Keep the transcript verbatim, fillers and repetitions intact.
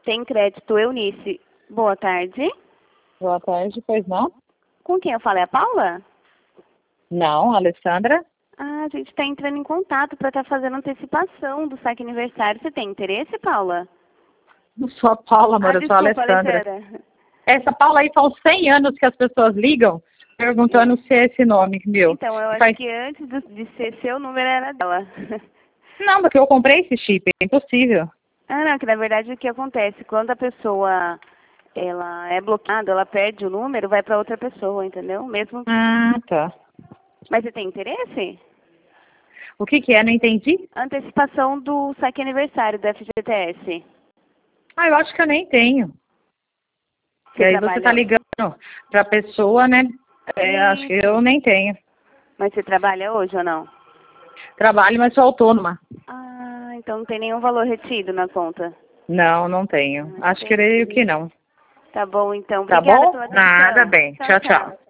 Tem crédito, Eunice. Boa tarde. Boa tarde, pois não? Com quem eu falo? É a Paula? Não, Alessandra. Ah, a gente está entrando em contato para estar fazendo antecipação do saque aniversário. Você tem interesse, Paula? Não sou a Paula, amor, Ah, eu sou a desculpa, Alessandra. Alessandra. Essa Paula aí faz uns cem anos que as pessoas ligam perguntando se é esse nome, viu? Então, eu acho Faz... que antes do- de ser seu número era dela. Não, porque eu comprei esse chip, é impossível. Ah, não, que na verdade o que acontece? Quando a pessoa ela é bloqueada, ela perde o número, vai para outra pessoa, entendeu? Mesmo. Ah, tá. Mas você tem interesse? O que que é? Não entendi? Antecipação do saque aniversário do F G T S. Ah, eu acho que eu nem tenho. Você E aí você tá trabalha... ligando pra pessoa, né? É, acho que eu nem tenho. Mas você trabalha hoje ou não? Trabalho, mas sou autônoma. Ah, então não tem nenhum valor retido na conta. Não, não tenho. Ah, Acho que creio que não. Tá bom, então. Tá Obrigada bom? pela atenção. Nada bem. Tchau, Tchau, tchau. tchau.